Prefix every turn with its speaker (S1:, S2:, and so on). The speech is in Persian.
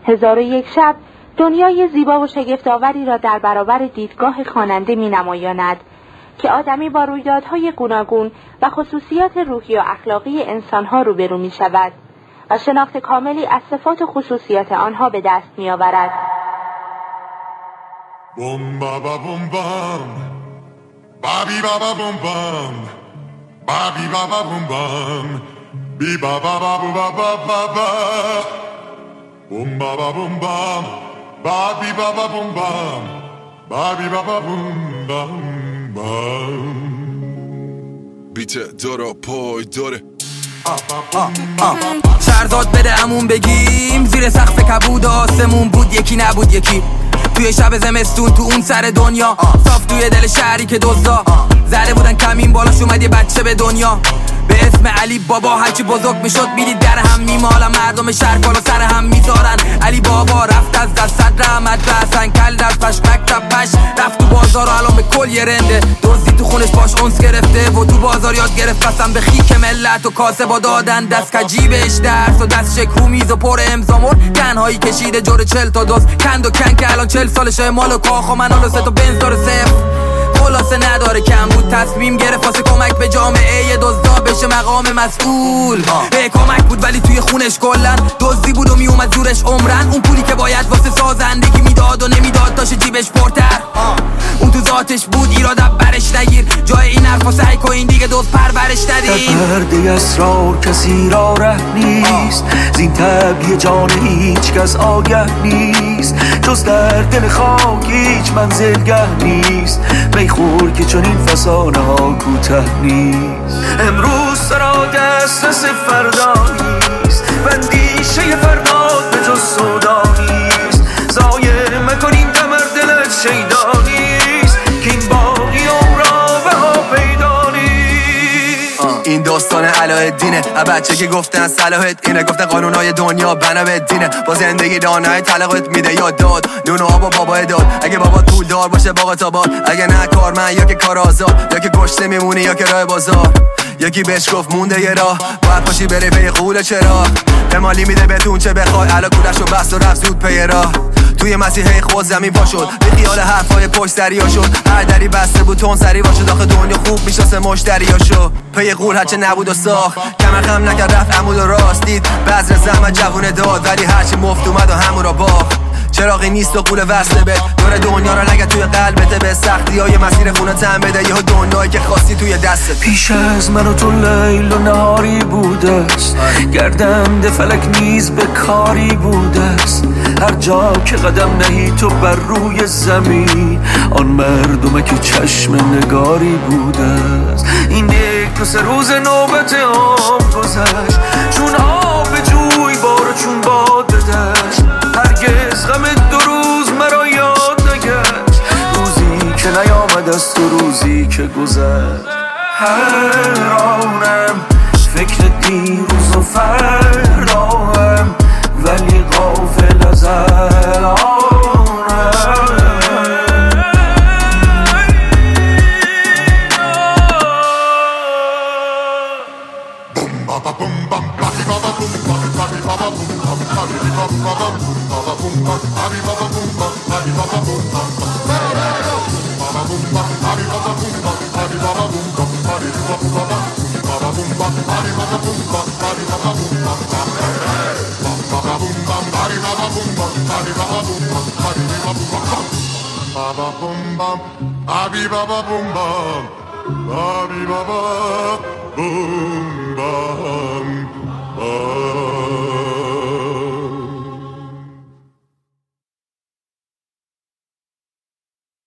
S1: 1001 شب دنیای زیبا و شگفت‌آوری را در برابر دیدگاه خواننده می‌نمایاند که آدمی با رویدادهای گوناگون و خصوصیات روحی و اخلاقی انسانها روبرو می‌شود و شناخت کاملی از صفات و خصوصیات آنها به دست می‌آورد.
S2: بوم بابا بوم بام بابی بابا بوم بام بابی بابا بوم بام بی بابا بابا بابا بابا بوم بابا بوم بام بابی بابا بوم بام بابی بابا بوم بام
S3: بیت دارا پای داره
S4: سرداد بده همون بگیم زیر سقف کبود آسمون بود یکی نبود یکی توی شب زمستون تو اون سر دنیا صاف توی دل شهری که دزدا زده بودن کمین بالاش اومد یه بچه به دنیا به اسم علی بابا هرچی بزرگ میشد میدید در هم میمالا مردم شهر بالا سر هم میذارن علی بابا رفت از دست صد رحمت و حسن کل دست پش مکتب پش رفت تو بازار و الان به کل یه رنده دزدی تو خونش باش اونس گرفته و تو بازار یاد گرفت قسم به خیک ملت و کاسه با دادن دست کجیبش درس و دست شکو میز و پر امضامور تنهایی کشیده جور 40 تا دوز کند و کن که الان 40 سالشه مال و کاخ و منال و سه تا بنز داره صفر خلاصه نداره کم بود تصمیم گرفت واسه کمک به جامعه یه دزدا بشه مقام مسئول به کمک بود ولی توی خونش کلن دزدی بود و میومد زورش عمرن اون پولی که باید واسه سازندگی میداد و نمیداد داشت جیبش پرتر اون تو ذاتش بود ایراد برش نگیر جای این حرفا سعی کن این دیگه دوست پرورش ندین
S5: در پرده اسرار کسی را ره نیست زین طبیع جان هیچ کس آگه نیست جز در دل خاک هیچ منزلگه نیست میخور که چون این فسانه ها کوته نیست امروز سرا دسترس فردا نیست بندیشه فردا به جز سودا نیست ضایع مکنین دمر دلت شیدا نیست که این باقی عمرا به ها پیدا نیست
S4: این داستان علاءالدینه بچه که گفتن صلاحت اینه گفتن قانونای دنیا بنا به دینه با زندگی دانای طلاقت میده یا داد نون و آب و بابا داد اگه بابا پول دار باشه باقات آباد اگه نه کارمند یا که کار آزاد یا که گشته میمونی یا که راه بازار یکی بهش گفت مونده یه راه باید پاشی بره پی قول چرا به مالی میده بهتون چه بخوای علا کولشو بست و رفت زود پی راه توی مسیحه خود زمین پا شد به خیال حرفای پشت دریا شد هر دری بسته بود تون سری باشد آخه دنیا خوب میشناسه مشتریاشو پی قول هرچه نبود و ساخت کمر خم نکرد رفت عمود و راست دید بذر زحمت جوونه داد ولی هرچی مفت اومد و همون را باخت چراغی نیست و قول وصله به دور دنیا را نگه توی قلبته به سختی های مسیر خونه تن بده یه دنیایی که خواستی توی دستت
S5: پیش از من و تو لیل و نهاری بوده است گردنده فلک نیز به کاری بوده است هر جا که قدم نهی تو بر روی زمین آن مردمه که چشم نگاری بوده است این یک دو سه روز نوبت هم گذشت چون آب جوی بار چون باد بدشت هرگز غم دو روز مرا یاد نگشت روزی که نیامد از تو روزی که گذشت حیرانم فکر دیروز و فرداهم ولی غافل از الانم
S2: Baba boom bam, Abi baba boom bam, Abi baba.